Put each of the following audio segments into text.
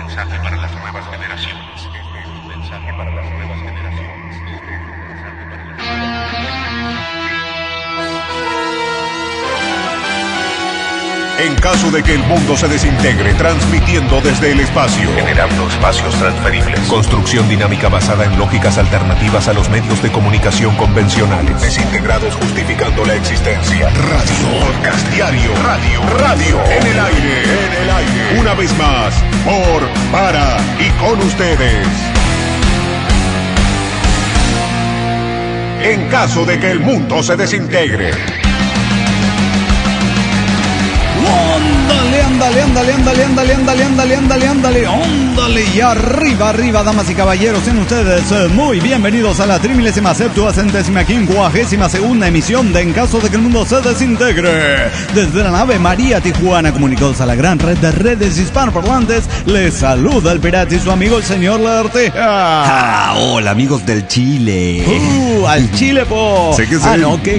mensaje para las nuevas generaciones. Este es un mensaje para las nuevas generaciones. En caso de que el mundo se desintegre, transmitiendo desde el espacio, Generando espacios transferibles. construcción dinámica basada en lógicas alternativas a los medios de comunicación convencionales, desintegrados justificando la existencia, radio, podcast diario, radio, en el aire, una vez más, por, para y con ustedes. En caso de que el mundo se desintegre. Ándale, y arriba, damas y caballeros, sean ustedes muy bienvenidos a la 37.752ª emisión de En caso de que el mundo se desintegre. Desde la nave María Tijuana, comunicados a la gran red de redes hispanoparlantes, les saluda el pirata y su amigo el señor Laerteja. Hola, amigos del Chile. Al chile, po. Sé que sí.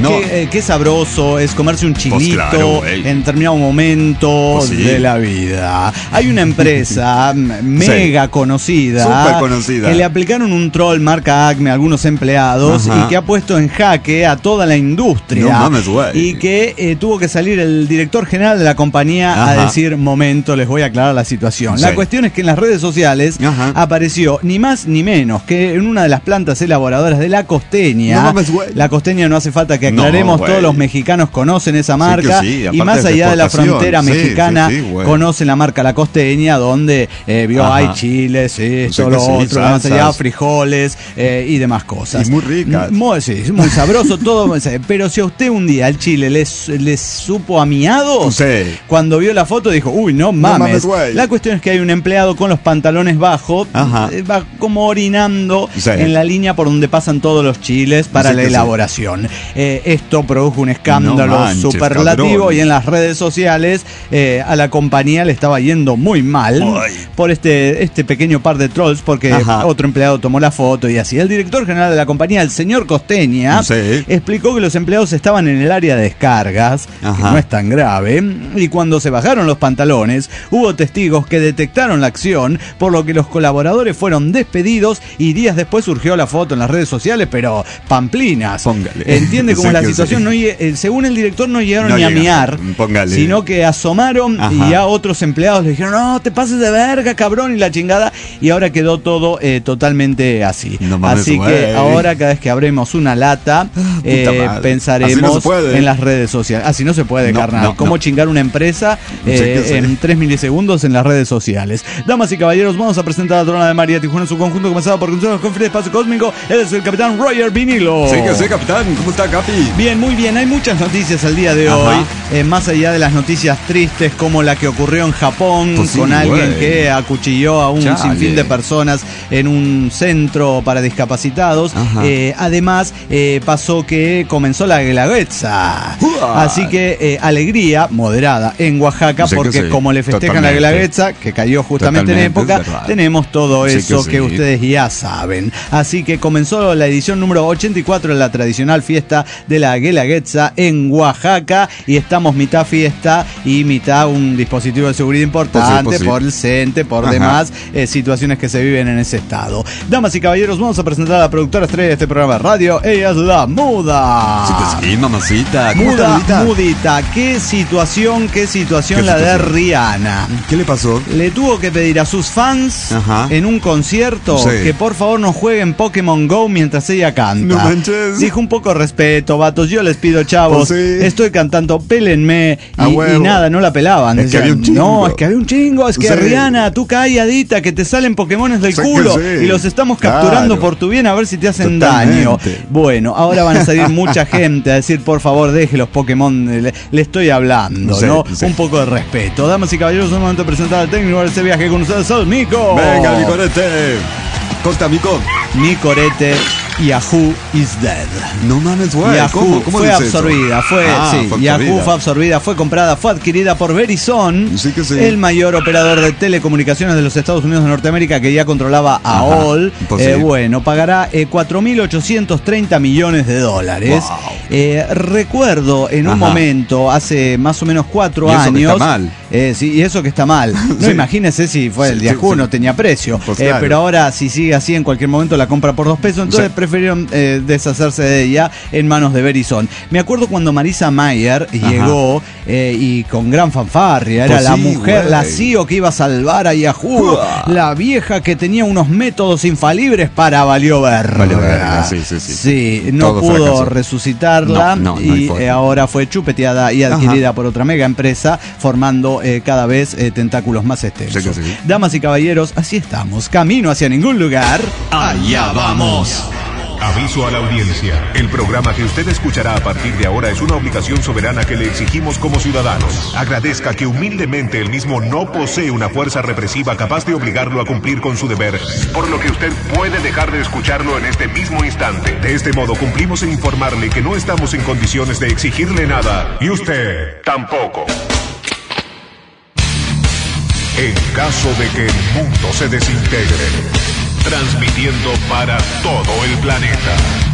Qué sabroso es comerse un chilito claro, güey. en determinado momento Pues sí. de la vida. Hay una empresa mega conocida, Súper conocida, que le aplicaron un troll marca Acme a algunos empleados. Ajá. Y que ha puesto en jaque a toda la industria. No mames, güey. Y que tuvo que salir el director general de la compañía a Ajá. decir: momento, les voy a aclarar la situación. Sí. La cuestión es que en las redes sociales Ajá. apareció ni más ni menos que en una de las plantas elaboradoras de La Costeña. No mames, güey. La Costeña, no hace falta que aclaremos, No, güey. todos los mexicanos conocen esa Sí marca. que sí, Y aparte más es allá de la exportación. frontera Sí, mexicana, sí, güey. conocen la marca La Costeña, donde vio Ajá. hay chiles, esto, Sí que lo sí, otro, más allá salsas. frijoles y demás cosas. Y muy ricas. Sí, muy sabroso todo. Pero si a usted un día el chile les supo a miados, Sí. cuando vio la foto dijo: uy, no mames. mames, güey. La cuestión es que hay un empleado con los pantalones bajos, Ajá. va como orinando Sí. en la línea por donde pasan todos los chiles para Sí la que sí. elaboración. Esto produjo un escándalo No manches, superlativo, cabrón. y en las redes sociales a la compañía le estaba yendo muy mal Ay. por este pequeño par de trolls, porque Ajá. otro empleado tomó la foto y así. El director general de la compañía, el señor Costeña, Sí. explicó que los empleados estaban en el área de descargas, que Ajá. no es tan grave, y cuando se bajaron los pantalones hubo testigos que detectaron la acción, por lo que los colaboradores fueron despedidos y días después surgió la foto en las redes sociales, pero pamplinas. Póngale. Entiende cómo Sí es la que situación. sí. No según el director no llegaron No ni a llega. miar, Póngale. sino que asomaron. Ajá. Y ya otros empleados le dijeron: no te pases de verga, cabrón, y la chingada. Y ahora quedó todo totalmente así. No mames, Así que güey. ahora cada vez que abremos una lata, puta madre. pensaremos Así no se puede. en las redes sociales. Así no se puede, No, carnal. no, ¿Cómo no. chingar una empresa Sí que sí. en 3 milisegundos en las redes sociales? Damas y caballeros, vamos a presentar a la Trona de María Tijuana en su conjunto, comenzado por Consejo de Espacio Cósmico. Él es el capitán Roger Vinilo. Sí que sí, capitán. ¿Cómo está, Capi? Bien, muy bien. Hay muchas noticias el día de Ajá. hoy. Más allá de las noticias tristes como la que ocurrió en Japón, Pues sí, con alguien güey. que acuchilló a un Chale. sinfín de personas en un centro para discapacitados. Ajá. Además, pasó que comenzó la Guelaguetza. ¡Uah! Así que alegría moderada en Oaxaca, Sí que porque sí. como le festejan Totalmente. la Guelaguetza, que cayó justamente en Totalmente, época, es verdad. tenemos todo Sí que eso que sí. ustedes ya saben. Así que comenzó la edición número 84 de la tradicional fiesta de la Guelaguetza en Oaxaca, y estamos mitad fiesta y mitad un dispositivo de seguridad importante Pues sí. por el CENTE, por Ajá. demás situaciones que se viven en ese estado. Damas y caballeros, vamos a presentar a la productora estrella de este programa de radio. Ella es la Muda. Sí que sí, mamacita. ¿Cómo está, Muda, Lolita? Mudita, qué situación ¿Qué la de situación? Rihanna. ¿Qué le pasó? Le tuvo que pedir a sus fans Ajá. en un concierto Sí. que por favor no jueguen Pokémon Go mientras ella canta. No manches. Dijo: un poco de respeto, vatos, yo les pido, chavos, Pues sí. estoy cantando, pélenme. A Y huevo. nada, no la pelaban. Es que Decían: había un chingo. no, es que había un chingo, es que Sí. Rihanna, tú calladita, que te salen Pokémones del Sí que culo sí. y los estamos capturando Claro. por tu bien a ver si te hacen Totalmente. daño. Bueno, ahora van a salir mucha gente a decir: por favor, deje los Pokémon, le estoy hablando, Sí, ¿no? sí. Un poco de respeto. Damas y caballeros, es un momento de presentar al técnico de este viaje con ustedes, el Mico. Venga, mi corete. Costa, mico. Mi corete. Yahoo is dead. No mames, güey. Yahoo ¿Cómo fue dice eso? absorbida, fue Yahoo absorbida. fue absorbida, fue comprada, fue adquirida por Verizon, Sí que sí. el mayor operador de telecomunicaciones de los Estados Unidos de Norteamérica, que ya controlaba a Ajá, All. pues sí. Bueno, pagará $4.830 millones. Wow. Recuerdo en un Ajá. momento, hace más o menos 4 Y eso que años. está mal. Sí, y eso que está mal. No, Sí. imagínese si fue el Sí, Yahoo, sí. no tenía precio. Pues claro. Pero ahora, si sigue así, en cualquier momento la compra por $2. Entonces Sí. prefirieron deshacerse de ella en manos de Verizon. Me acuerdo cuando Marisa Mayer llegó y con gran fanfarria. Era Pues la sí, mujer, güey. la CEO que iba a salvar a Yahoo. Uah. La vieja que tenía unos métodos infalibles para valió verga. Valió verga, sí, sí, sí. Sí, no Todo pudo fracasó. resucitarla No hay y forma. ahora fue chupeteada y adquirida por otra mega empresa, formando cada vez tentáculos más extensos. Sí que sí. Damas y caballeros, así estamos. Camino hacia ningún lugar. Allá vamos. Aviso a la audiencia. El programa que usted escuchará a partir de ahora es una obligación soberana que le exigimos como ciudadanos. Agradezca que humildemente el mismo no posee una fuerza represiva capaz de obligarlo a cumplir con su deber, por lo que usted puede dejar de escucharlo en este mismo instante. De este modo cumplimos en informarle que no estamos en condiciones de exigirle nada y usted tampoco. En caso de que el mundo se desintegre, transmitiendo para todo el planeta.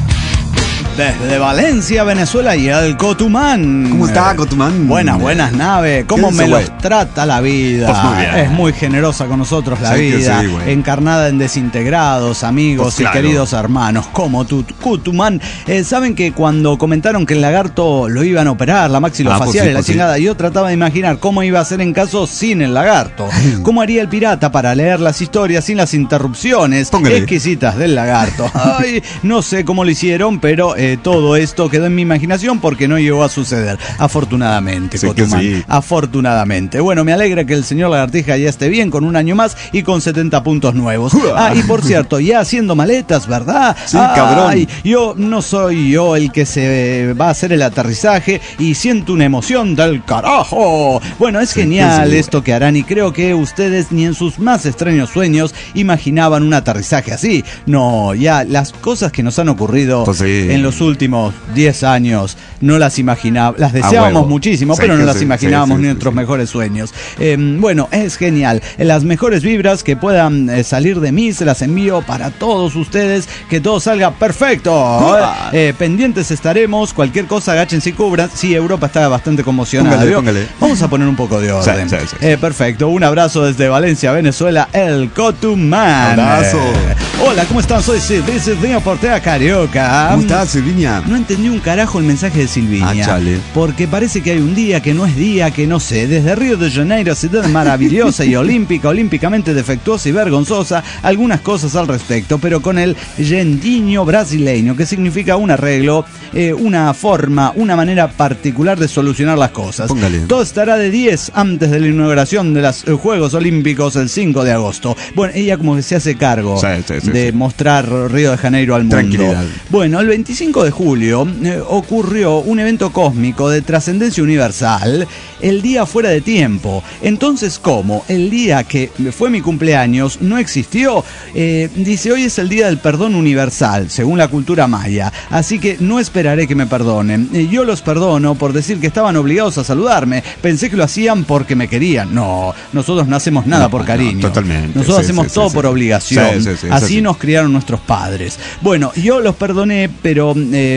Desde Valencia, Venezuela y el Cotumán. ¿Cómo está, Cotumán? Buenas naves. ¿Cómo ¿Qué me dice, los güey? trata la vida? Pues muy bien. Es muy generosa con nosotros la Sí que vida. sí, güey. Encarnada en desintegrados, amigos Pues claro. y queridos hermanos, como tu Cotumán. Saben que cuando comentaron que el lagarto lo iban a operar, la maxilofacial pues sí, y la pues sí. chingada, yo trataba de imaginar cómo iba a ser en caso sin el lagarto. ¿Cómo haría el pirata para leer las historias sin las interrupciones Póngale. exquisitas del lagarto? Ay, no sé cómo lo hicieron, pero todo esto quedó en mi imaginación porque no llegó a suceder. Afortunadamente, Sí que Cotumán. sí. Afortunadamente. Bueno, me alegra que el señor Lagartija ya esté bien con un año más y con 70 puntos nuevos. Y por cierto, ya haciendo maletas, ¿verdad? Sí, cabrón. Ay, yo no soy yo el que se va a hacer el aterrizaje y siento una emoción del carajo. Bueno, es Sí, genial sí, esto que harán y creo que ustedes ni en sus más extraños sueños imaginaban un aterrizaje así. No, ya las cosas que nos han ocurrido Pues sí. en los últimos 10 años no las imaginábamos, las deseábamos huevo. muchísimo, Sí, pero no que las sí, imaginábamos sí, ni sí, en nuestros sí. mejores sueños. Bueno, es genial. Las mejores vibras que puedan salir de mí se las envío para todos ustedes, que todo salga perfecto. Pendientes estaremos, cualquier cosa agáchense y cubran. Sí, Europa está bastante conmocionada. Póngale, ¿vio? póngale. Vamos a poner un poco de orden. Sí, sí, sí. Perfecto, un abrazo desde Valencia, Venezuela, el Cotumán. Abrazo. Hola, ¿cómo están? Soy Silvio Portea Carioca. ¿Cómo estás, Silviña? No entendí un carajo el mensaje de Silviña. Ah, chale. Porque parece que hay un día que no es día, que no sé. Desde Río de Janeiro, ciudad maravillosa y olímpica, olímpicamente defectuosa y vergonzosa, algunas cosas al respecto, pero con el jeitinho brasileño, que significa un arreglo, una forma, una manera particular de solucionar las cosas. Póngale. Todo estará de 10 antes de la inauguración de los Juegos Olímpicos el 5 de agosto. Bueno, ella como que se hace cargo Sí, de sí. mostrar Río de Janeiro al mundo. Tranquilidad. Bueno, el 25 de julio ocurrió un evento cósmico de trascendencia universal, el día fuera de tiempo. Entonces, ¿cómo? El día que fue mi cumpleaños no existió. Dice, hoy es el día del perdón universal, según la cultura maya. Así que no esperaré que me perdonen. Yo los perdono por decir que estaban obligados a saludarme. Pensé que lo hacían porque me querían. No, nosotros no hacemos nada No, por no, cariño. totalmente. Nosotros Sí, hacemos sí, todo sí, por sí. obligación. Sí, sí, sí, Así sí. nos criaron nuestros padres. Bueno, yo los perdoné, pero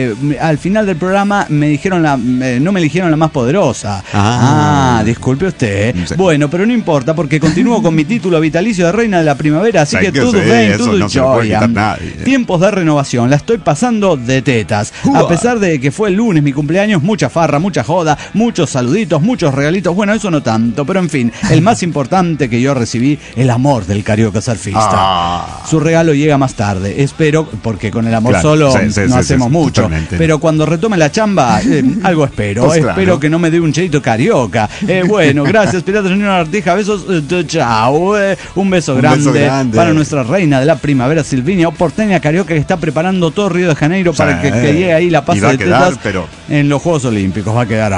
al final del programa me dijeron no me eligieron la más poderosa. Disculpe usted. Sí. Bueno, pero no importa porque continúo con mi título vitalicio de reina de la primavera, así Sí, que que todo sí, bien, eso todo no se lo puede joya. quitar nadie. Tiempos de renovación, la estoy pasando de tetas. A pesar de que fue el lunes mi cumpleaños, mucha farra, mucha joda, muchos saluditos, muchos regalitos. Bueno, eso no tanto, pero en fin, el más importante que yo recibí, el amor del carioca surfista. Su regalo llega más tarde, espero, porque con el amor Claro, solo sí, sí, no sí, hacemos queremos mucho. Totalmente. Pero cuando retome la chamba, algo espero. Pues claro. Espero que no me dé un chelito carioca. Bueno, gracias, Pirata Señora Artija. Besos, chao. Un beso grande para nuestra reina de la primavera, Silvinia Porteña Carioca, que está preparando todo Río de Janeiro para que llegue ahí la pase de tetas en los Juegos Olímpicos. Va a quedar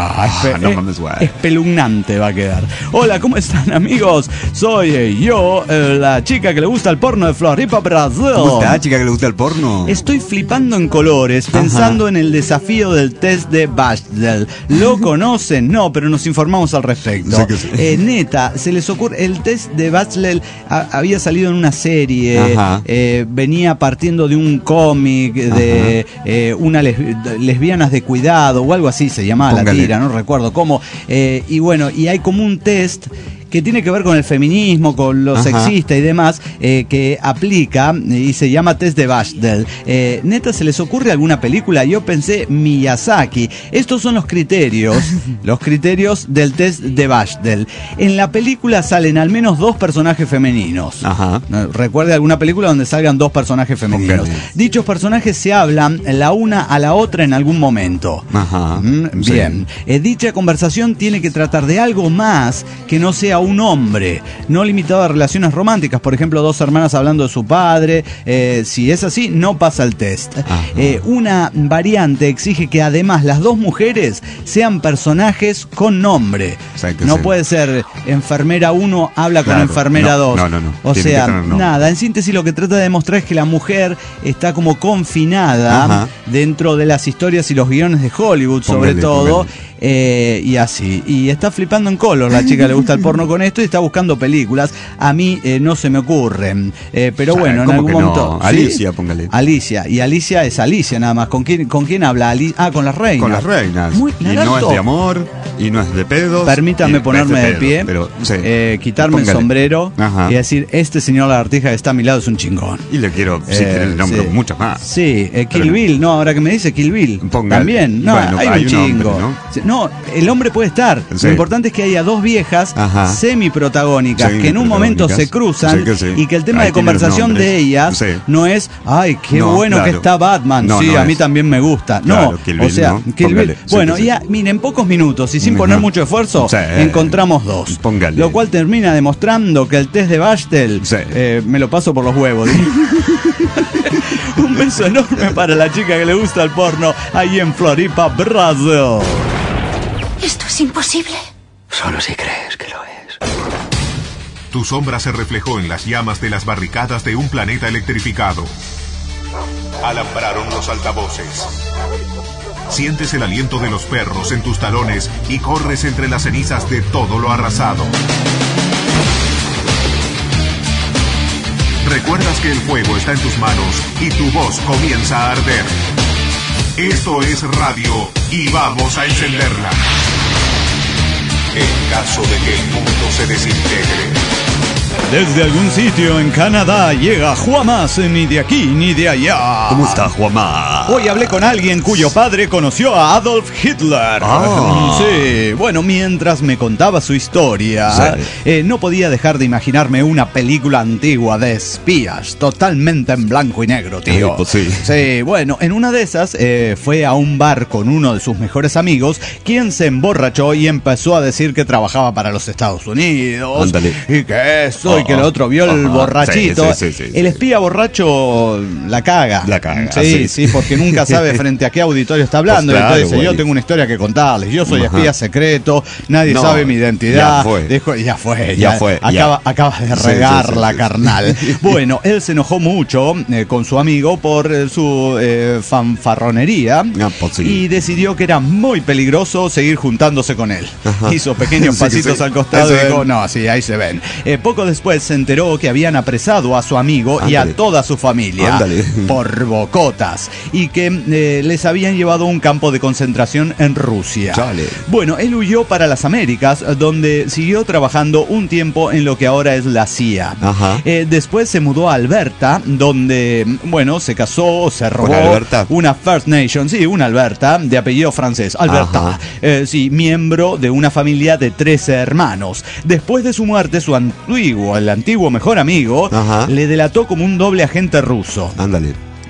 espeluznante, va a quedar. Hola, ¿cómo están, amigos? Soy yo, la chica que le gusta el porno de Floripa, Brasil. ¿Cómo está, chica que le gusta el porno? Estoy flipando en colores, pensando en el desafío del test de Bechdel. ¿Lo conocen? No, pero nos informamos al respecto. Sí que sí. Neta, se les ocurre, el test de Bechdel había salido en una serie, venía partiendo de un cómic de una lesbianas de cuidado o algo así se llamaba. Póngale. La tira, no recuerdo cómo. Y bueno, y hay como un test que tiene que ver con el feminismo, con lo sexista y demás, que aplica y se llama test de Bechdel. Neta, ¿se les ocurre alguna película? Yo pensé Miyazaki. Estos son los criterios del test de Bechdel. En la película salen al menos 2 personajes femeninos. Recuerde alguna película donde salgan 2 personajes femeninos. Dichos personajes se hablan la una a la otra en algún momento. Bien. Dicha conversación tiene que tratar de algo más que no sea un hombre, no limitado a relaciones románticas, por ejemplo, 2 hermanas hablando de su padre. Si es así, no pasa el test. Una variante exige que además las 2 mujeres sean personajes con nombre. No puede ser enfermera 1 habla con enfermera 2. No. O sea, nada. En síntesis, lo que trata de demostrar es que la mujer está como confinada dentro de las historias y los guiones de Hollywood, sobre todo. Y así. Y está flipando en color. La chica le gusta el porno con esto y está buscando películas. A mí no se me ocurren. Pero bueno, en algún momento. No? Alicia, póngale. Alicia. Y Alicia es Alicia nada más. ¿Con quién habla? Con las reinas. Con las reinas. Y no es de amor, y no es de pedos. Permítame ponerme de pie, pero, quitarme el sombrero y decir, este señor Lagartija que está a mi lado es un chingón. Y le quiero tener el nombre muchas más. Sí, Kill Bill. No, ahora que me dice Kill Bill. Póngale. También. No, bueno, hay un chingo. Hombre, No, el hombre puede estar. Lo importante es que haya 2 viejas semiprotagónicas que en un momento se cruzan y que el tema de conversación de ellas no es, ay, qué bueno que está Batman. A mí también me gusta. Claro, Kill Bill, o sea, Kill Bill. Bueno, ya, miren, en pocos minutos y sin poner mucho esfuerzo, encontramos 2. Póngale. Lo cual termina demostrando que el test de Bechdel me lo paso por los huevos. Un beso enorme para la chica que le gusta el porno ahí en Floripa, Brasil. Esto es imposible. Solo si crees que lo es. Tu sombra se reflejó en las llamas de las barricadas de un planeta electrificado. Alambraron los altavoces. Sientes el aliento de los perros en tus talones y corres entre las cenizas de todo lo arrasado. Recuerdas que el fuego está en tus manos y tu voz comienza a arder. Esto es radio y vamos a encenderla. En caso de que el mundo se desintegre. Desde algún sitio en Canadá llega Juamás, ni de aquí ni de allá. ¿Cómo está, Juamás? Hoy hablé con alguien cuyo padre conoció a Adolf Hitler. Sí, bueno, mientras me contaba su historia, no podía dejar de imaginarme una película antigua de espías, totalmente en blanco y negro, tío. Pues sí. Sí, bueno, en una de esas fue a un bar con uno de sus mejores amigos, quien se emborrachó y empezó a decir que trabajaba para los Estados Unidos. Ándale. Y que eso, y que el otro vio el borrachito. Sí. El espía borracho la caga. Sí, porque nunca sabe frente a qué auditorio está hablando. Pues claro, entonces dice, yo tengo una historia que contarles. Yo soy espía secreto, nadie sabe mi identidad. Ya fue. Acabas de regarla, carnal. Bueno, él se enojó mucho con su amigo por su fanfarronería y decidió que era muy peligroso seguir juntándose con él. Hizo pequeños pasitos al costado y dijo, no, sí, ahí se ven. Poco después se enteró que habían apresado a su amigo y a toda su familia por bocotas y que les habían llevado a un campo de concentración en Rusia. Bueno, él huyó para las Américas, donde siguió trabajando un tiempo en lo que ahora es la CIA. Después se mudó a Alberta, donde, bueno, se casó, se robó una First Nation, una Alberta, de apellido francés, Alberta, miembro de una familia de 13 hermanos. Después de su muerte, el antiguo mejor amigo, le delató como un doble agente ruso.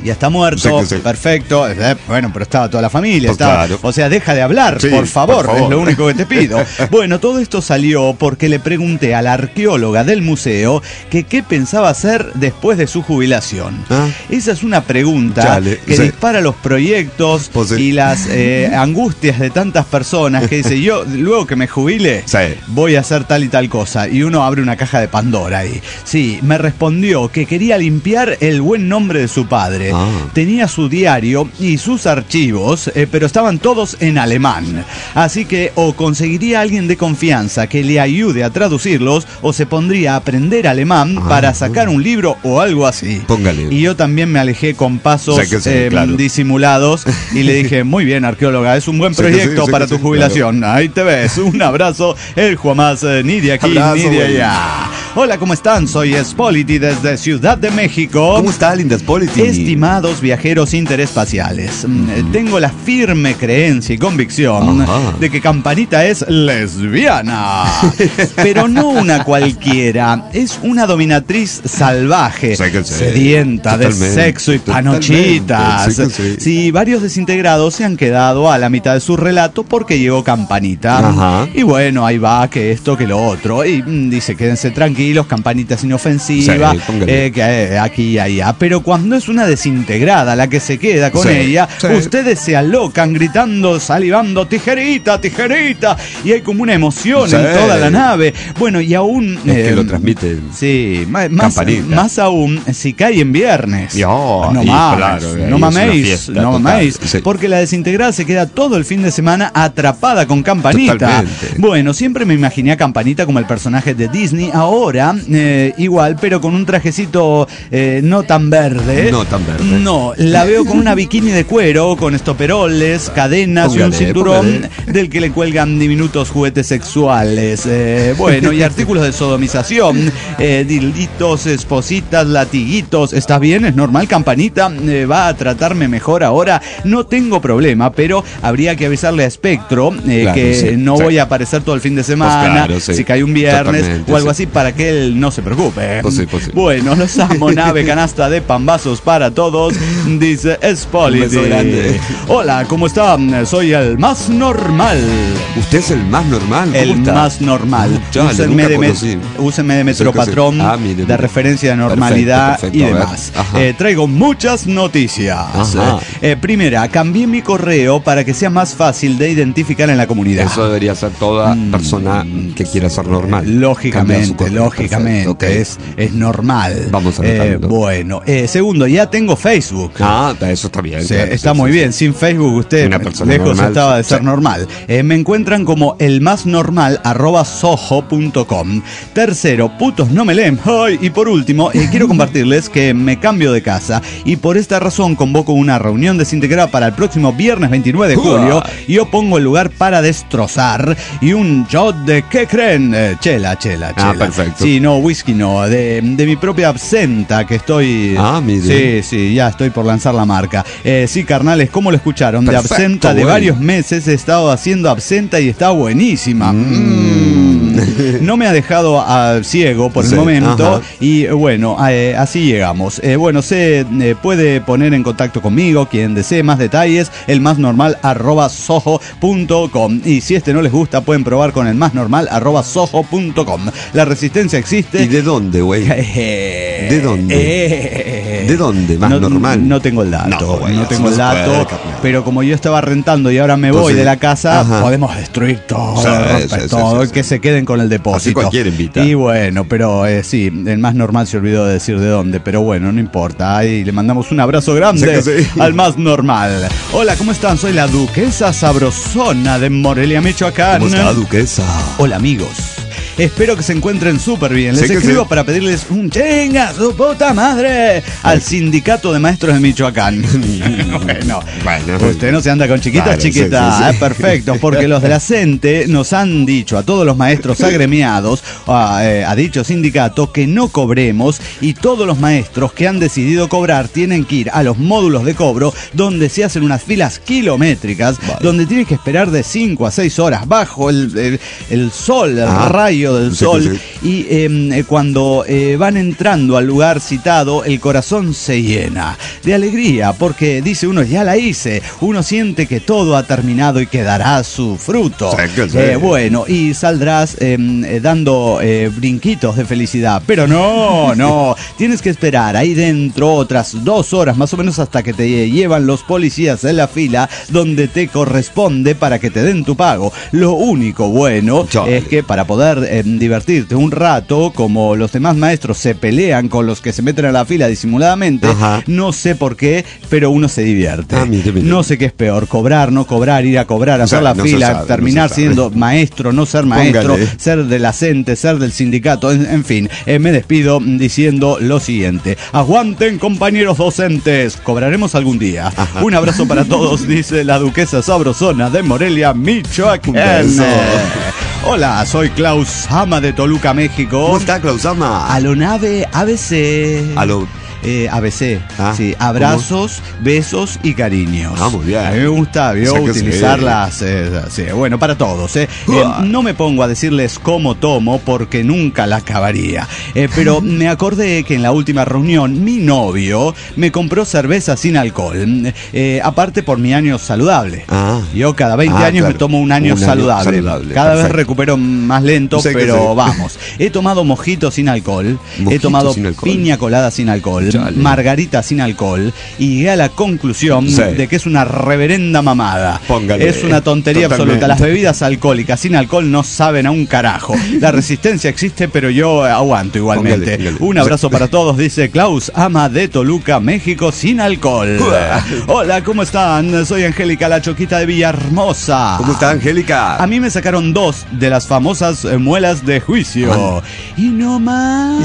Ya está muerto, Sí. perfecto. Bueno, pero estaba toda la familia. Pues Estaba, claro. O sea, deja de hablar, Sí, por favor, por favor. es lo único que te pido. Bueno, todo esto salió porque le pregunté a la arqueóloga del museo que qué pensaba hacer después de su jubilación. Ah. Esa es una pregunta Chale, que sí. dispara los proyectos Pues sí. y las angustias de tantas personas que dice, yo luego que me jubile Sí. voy a hacer tal y tal cosa. Y uno abre una caja de Pandora ahí. Sí, me respondió que quería limpiar el buen nombre de su padre. Ah. Tenía su diario y sus archivos, pero estaban todos en alemán. Así que o conseguiría a alguien de confianza que le ayude a traducirlos o se pondría a aprender alemán para sacar un libro o algo así. Póngale. Y yo también me alejé con pasos Sé que sí, claro. disimulados y le dije, muy bien, arqueóloga, es un buen Sé que sí, proyecto sé para que tu sí, jubilación. Ahí te ves. Un abrazo, el Juamás, ni de aquí Abrazo, ni de güey. allá. Hola, ¿cómo están? Soy Spolity desde Ciudad de México. ¿Cómo está, linda Spolity? Estimados viajeros interespaciales, tengo la firme creencia y convicción Ajá. de que Campanita es lesbiana. Pero no una cualquiera, es una dominatriz salvaje, Sé que sí. sedienta de Totalmente, sexo y totalmente. panochitas. Sí que sí. Sí, varios desintegrados se han quedado a la mitad de su relato porque llegó Campanita. Ajá. Y bueno, ahí va, que esto, que lo otro. Y dice, quédense tranquilos, Campanita es inofensiva, Sí, póngale. que aquí y allá. Pero cuando es una desintegrada la que se queda con Sí, ella, sí. ustedes se alocan gritando, salivando, tijerita, tijerita. Y hay como una emoción Sí. en toda la nave. Bueno, y aún... Es que lo transmite. Sí, más Campanita. aún si cae en viernes. Yo, no y mames, claro, ahí no es una maméis, fiesta no total, maméis. sí. Porque la desintegrada se queda todo el fin de semana atrapada con Campanita. Totalmente. Bueno, siempre me imaginé a Campanita como el personaje de Disney. Ahora, igual, pero con un trajecito no tan verde. No tan verde. No, la veo con una bikini de cuero, con estoperoles, cadenas y un Póngale, cinturón del que le cuelgan diminutos juguetes sexuales. Bueno, y artículos de sodomización, dilditos, espositas, latiguitos. ¿Está bien? ¿Es normal, Campanita? ¿Va a tratarme mejor ahora? No tengo problema, pero habría que avisarle a Espectro Claro, que sí, no sí. voy a aparecer todo el fin de semana, claro, sí. si cae un viernes Totalmente, o algo sí. así, para que él no se preocupe. Pues sí, pues sí. Bueno, los amo, nave, canasta de pambazos para todos, dice Spolity. Un beso grande. Hola, ¿cómo están? Soy el más normal. ¿Usted es el más normal? ¿Cómo El está? más normal. Chale, Úsenme nunca de, conocí. úsenme de Sí, Metropatrón, que sí. Ah, mire, de mire. referencia de normalidad Perfecto, y a ver. demás. Ajá. Traigo muchas noticias. Ajá. Primera, cambié mi correo para que sea más fácil de identificar en la comunidad. Eso debería ser toda persona que quiera ser normal. Cambiar su Lógicamente, correo. lógicamente, Perfecto, ok. es normal. Vamos anotando. Bueno, segundo, ya tengo Facebook. Ah, eso está bien. Sí, claro, está sí, muy sí, bien. sí. Sin Facebook usted Una persona lejos normal, estaba de sí. ser normal. Me encuentran como el más normal @soho.com. Tercero, putos no me leen. Ay, y por último, quiero compartirles que me cambio de casa y por esta razón convoco una reunión desintegrada para el próximo viernes 29 de julio. Yo pongo el lugar para destrozar y un shot de ¿qué creen? Chela. Ah, perfecto. Sí, no, whisky no, de mi propia absenta que estoy... Ah, mire. Sí, ya estoy por lanzar la marca. Sí, carnales, ¿cómo lo escucharon? Perfecto, de absenta de güey. varios meses he estado haciendo absenta y está buenísima. No me ha dejado ciego por el Sí, momento ajá. y bueno, así llegamos. Bueno, se puede poner en contacto conmigo quien desee más detalles, el más normal @soho.com y si este no les gusta pueden probar con el más normal @soho.com. La resistencia existe. ¿Y de dónde, güey? ¿De dónde? ¿De dónde? Más normal. No tengo el dato, No, güey, no así tengo no el se puede, dato, carnal. pero como yo estaba rentando y ahora me voy Entonces, de la casa, ajá. podemos destruir todo, Sí, romper sí, todo, sí. que se queden con el depósito. Así cualquiera invita. Y bueno, pero sí, el más normal se olvidó de decir de dónde, pero bueno, no importa. Ahí le mandamos un abrazo grande Sí que sí. al más normal. Hola, ¿cómo están? Soy la duquesa sabrosona de Morelia, Michoacán. ¿Cómo está, duquesa? Hola, amigos. Espero que se encuentren súper bien. Les Sí que escribo sí. para pedirles un chinga su puta madre al sindicato de maestros de Michoacán. Bueno, usted no se anda con chiquitas, Claro, chiquitas. sí, sí, sí. Perfecto, porque los de la CENTE nos han dicho a todos los maestros agremiados, a dicho sindicato, que no cobremos y todos los maestros que han decidido cobrar tienen que ir a los módulos de cobro donde se hacen unas filas kilométricas, donde tienen que esperar de 5 a 6 horas bajo el sol, el rayo rayo del Sí, sol. sí. Y cuando van entrando al lugar citado, el corazón se llena de alegría, porque dice uno, ya la hice. Uno siente que todo ha terminado y que dará su fruto. Sí. Bueno, y saldrás dando brinquitos de felicidad. Pero no, tienes que esperar ahí dentro otras 2 horas más o menos hasta que te llevan los policías en la fila donde te corresponde para que te den tu pago. Lo único bueno es que para poder divertirte un rato, como los demás maestros se pelean con los que se meten a la fila disimuladamente, no sé por qué, pero uno se divierte. Mire. No sé qué es peor, cobrar, no cobrar, ir a cobrar, hacer la fila, terminar siendo maestro, no ser maestro, ser de la CENTE, ser del sindicato, en fin. Me despido diciendo lo siguiente: aguanten, compañeros docentes, cobraremos algún día. Un abrazo para todos, dice la duquesa sabrosona de Morelia, Michoacán. Hola, soy Klaus Ama de Toluca, México. ¿Cómo está, Klaus Ama? A lo nave ABC. A lo... ABC, sí, abrazos, besos y cariños. Muy bien. A mí me gusta utilizarlas, sí, bueno, para todos. No me pongo a decirles cómo tomo porque nunca la acabaría. Pero me acordé que en la última reunión mi novio me compró cerveza sin alcohol, aparte por mi año saludable. Yo cada 20 años me tomo un año saludable. Cada vez recupero más lento, pero vamos. He tomado mojito sin alcohol, he tomado piña colada sin alcohol, margarita sin alcohol, y llegué a la conclusión de que es una reverenda mamada. Es una tontería absoluta. Las bebidas alcohólicas sin alcohol no saben a un carajo. La resistencia existe, pero yo aguanto igualmente. Un abrazo para todos, dice Klaus Ama de Toluca, México, sin alcohol. Hola, ¿cómo están? Soy Angélica, la Choquita de Villahermosa. ¿Cómo está, Angélica? A mí me sacaron 2 de las famosas muelas de juicio. Y no más.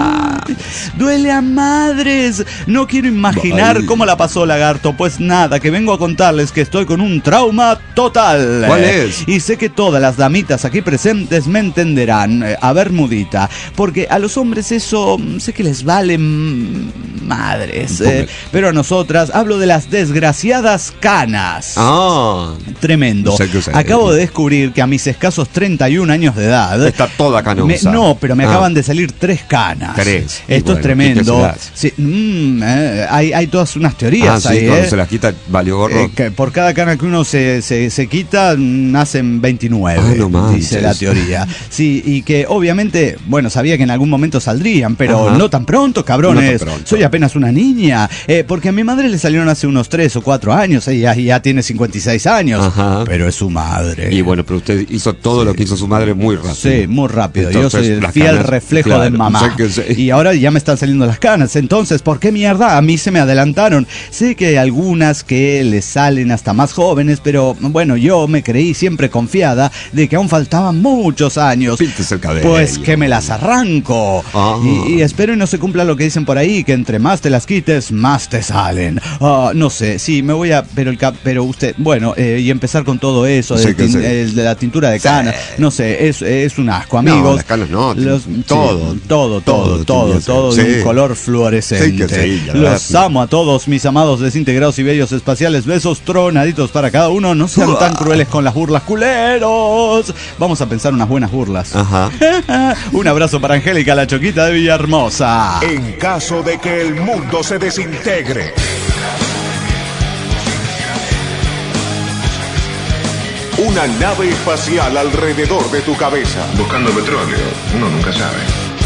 Duele a madres. No quiero imaginar cómo la pasó Lagarto. Pues nada, que vengo a contarles que estoy con un trauma total. ¿Cuál es? Y sé que todas las damitas aquí presentes me entenderán. A ver, mudita, porque a los hombres eso sé que les vale madres. Pero a nosotras hablo de las desgraciadas canas. Tremendo. Acabo de descubrir que a mis escasos 31 años de edad está toda canosa. Pero me acaban de salir 3 canas. Esto es tremendo. Sí, hay todas unas teorías ahí. Cuando se las quita, valió gorro. Que por cada cana que uno se quita, nacen 29, dice la teoría. Sí, y que obviamente, bueno, sabía que en algún momento saldrían, pero no tan pronto, cabrones. No tan pronto. Soy apenas una niña. Porque a mi madre le salieron hace unos 3 o 4 años. Ella ya tiene 56 años. Pero es su madre. Y bueno, pero usted hizo todo lo que hizo su madre muy rápido. Sí, muy rápido. Entonces, yo soy el fiel reflejo de mamá. Y ahora ya me están saliendo las canas. Entonces, ¿por qué mierda? A mí se me adelantaron. Sé que hay algunas que les salen hasta más jóvenes, pero bueno, yo me creí siempre confiada de que aún faltaban muchos años. Píntese el cabello. Pues que me las arranco. Y espero y no se cumpla lo que dicen por ahí, que entre más te las quites, más te salen. No sé, sí, me voy a... Pero usted, bueno, y empezar con todo eso, de la tintura de canas, no sé, es un asco, amigos. No, las canas no, todo de un color fluorescente. Los amo a todos, mis amados desintegrados y bellos espaciales. Besos tronaditos para cada uno. No sean tan crueles con las burlas, culeros. Vamos a pensar unas buenas burlas. Un abrazo para Angélica, la Choquita de Villahermosa. En caso de que el mundo se desintegre, una nave espacial alrededor de tu cabeza. Buscando petróleo, uno nunca sabe.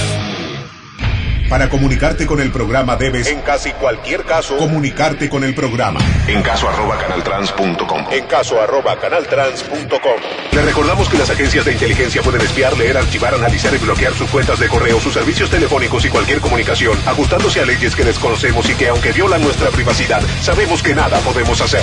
Para comunicarte con el programa debes, en casi cualquier caso, comunicarte con el programa. En caso@canaltrans.com. En caso@canaltrans.com. Le recordamos que las agencias de inteligencia pueden espiar, leer, archivar, analizar y bloquear sus cuentas de correo, sus servicios telefónicos y cualquier comunicación, ajustándose a leyes que desconocemos y que, aunque violan nuestra privacidad, sabemos que nada podemos hacer.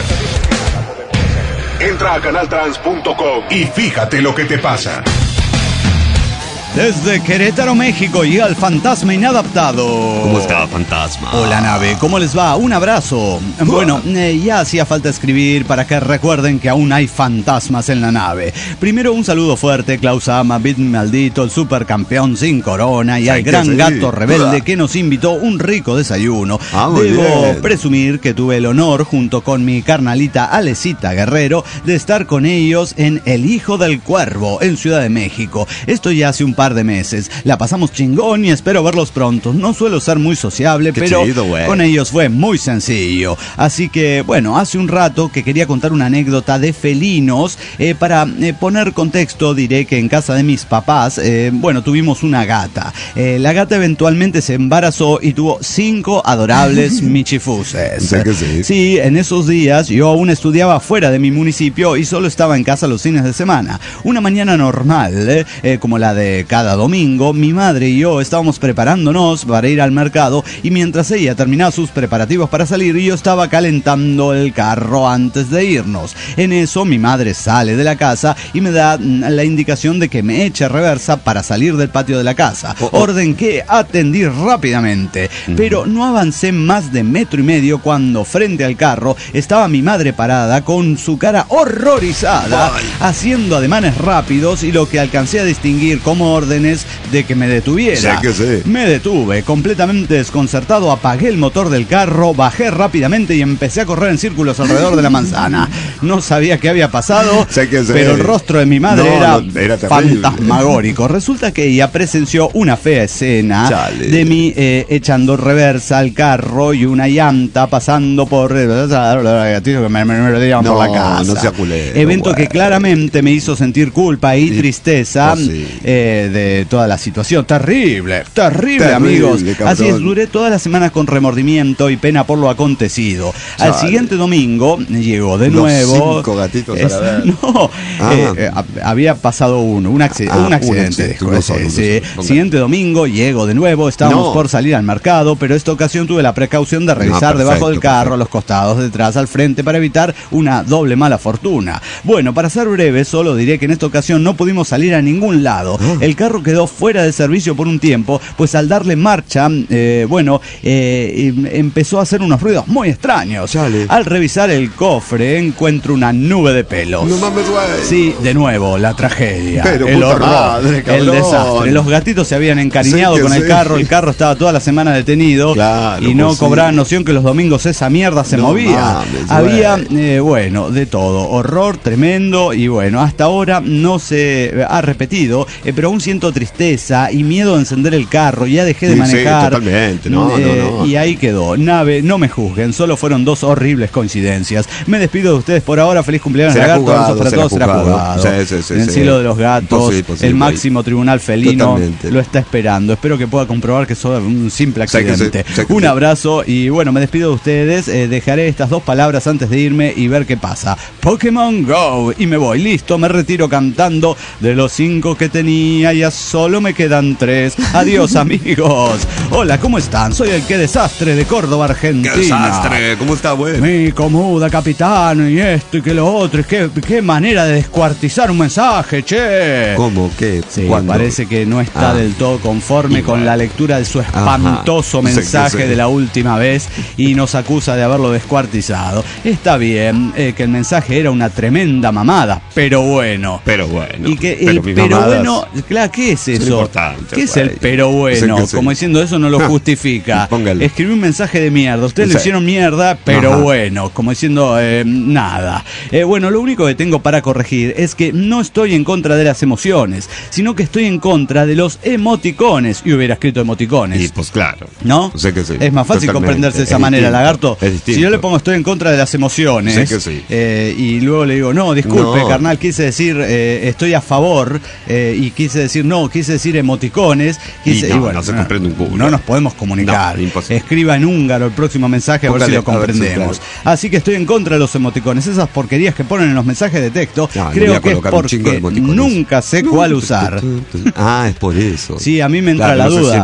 Entra a canaltrans.com y fíjate lo que te pasa. Desde Querétaro, México, llega el fantasma inadaptado. ¿Cómo está, fantasma? Hola, nave, ¿cómo les va? Un abrazo. Bueno, ya hacía falta escribir para que recuerden que aún hay fantasmas en la nave. Primero, un saludo fuerte, Klaus Ama, Bit Maldito, el supercampeón sin corona y al gran gato rebelde que nos invitó un rico desayuno. Debo presumir que tuve el honor, junto con mi carnalita Alecita Guerrero, de estar con ellos en El Hijo del Cuervo, en Ciudad de México. Esto ya hace un par de meses. La pasamos chingón y espero verlos pronto. No suelo ser muy sociable, pero con ellos fue muy sencillo. Así que, bueno, hace un rato que quería contar una anécdota de felinos. Para poner contexto, diré que en casa de mis papás, bueno, tuvimos una gata. La gata eventualmente se embarazó y tuvo 5 adorables michifuses. ¿Sé que sí? Sí, en esos días yo aún estudiaba fuera de mi municipio y solo estaba en casa los fines de semana. Una mañana normal, como la de cada domingo, mi madre y yo estábamos preparándonos para ir al mercado y mientras ella terminaba sus preparativos para salir, yo estaba calentando el carro antes de irnos. En eso mi madre sale de la casa y me da la indicación de que me eche reversa para salir del patio de la casa. Orden que atendí rápidamente, pero no avancé más de 1,5 metros cuando frente al carro estaba mi madre parada con su cara horrorizada, haciendo ademanes rápidos y lo que alcancé a distinguir como órdenes de que me detuviera. Me detuve, completamente desconcertado, apagué el motor del carro, bajé rápidamente y empecé a correr en círculos alrededor de la manzana. No sabía qué había pasado, pero el rostro de mi madre era fantasmagórico. Resulta que ella presenció una fea escena de mí echando reversa al carro y una llanta pasando por la casa. No sea culero, evento que claramente me hizo sentir culpa y tristeza de toda la situación. Terrible, amigos. Cabrón. Así es, duré toda la semana con remordimiento y pena por lo acontecido. Al siguiente domingo llegó de nuevo. 5 gatitos a la vez. No, había pasado un accidente. Siguiente domingo llego de nuevo. Estábamos por salir al mercado, pero esta ocasión tuve la precaución de revisar debajo del carro, a los costados, detrás, al frente, para evitar una doble mala fortuna. Bueno, para ser breve, solo diré que en esta ocasión no pudimos salir a ningún lado. El carro quedó fuera de servicio por un tiempo, pues al darle marcha, empezó a hacer unos ruidos muy extraños. Al revisar el cofre, encuentro una nube de pelos. No mames, güey. Sí, de nuevo, la tragedia, pero el horror, madre, el desastre. Los gatitos se habían encariñado con el carro estaba toda la semana detenido y no cobraban noción que los domingos esa mierda se movía. Había, de todo, horror tremendo y bueno, hasta ahora no se ha repetido, pero aún siento tristeza y miedo de encender el carro, ya dejé de manejar. Totalmente, y ahí quedó. Nave, no me juzguen, solo fueron 2 horribles coincidencias. Me despido de ustedes por ahora, feliz cumpleaños lagarto, abrazo para todos, será jugado. En el cielo de los gatos, el máximo tribunal felino lo está esperando. Espero que pueda comprobar que eso es un simple accidente. Un abrazo y bueno, me despido de ustedes, dejaré estas 2 palabras antes de irme y ver qué pasa. Pokémon Go, y me voy, listo, me retiro cantando. De los 5 que tenía ya solo me quedan 3. Adiós, amigos. Hola, ¿cómo están? Soy el Qué Desastre de Córdoba, Argentina. ¡Qué desastre! ¿Cómo está, güey? Mi comuda, capitán, y esto y que lo otro. Qué manera de descuartizar un mensaje, che. ¿Cómo? ¿Qué? Sí, ¿Cuándo? parece que no está del todo conforme con la lectura de su espantoso mensaje de la última vez y nos acusa de haberlo descuartizado. Está bien que el mensaje era una tremenda mamada, pero bueno. Y que el pero bueno, claro, ¿qué es eso? ¿Qué es el pero bueno? Como diciendo eso no lo justifica. Escribí un mensaje de mierda, ustedes lo hicieron mierda, pero bueno, como diciendo nada. Bueno, lo único que tengo para corregir es que no estoy en contra de las emociones, sino que estoy en contra de los emoticones. Y hubiera escrito emoticones. Y pues claro. ¿No? Sé que sí. Es más fácil comprenderse de esa manera, lagarto. Si yo le pongo estoy en contra de las emociones, sé que sí. Y luego le digo, no, disculpe, carnal, quise decir estoy a favor, y quise decir emoticones. Y bueno, no se comprende un culo. No nos podemos comunicar. Escriba en húngaro el próximo mensaje a ver si lo comprendemos. Así que estoy en contra de los emoticones. Esas porquerías que ponen en los mensajes de texto, creo que es porque nunca sé cuál usar. Es por eso. Sí, a mí me entra la duda.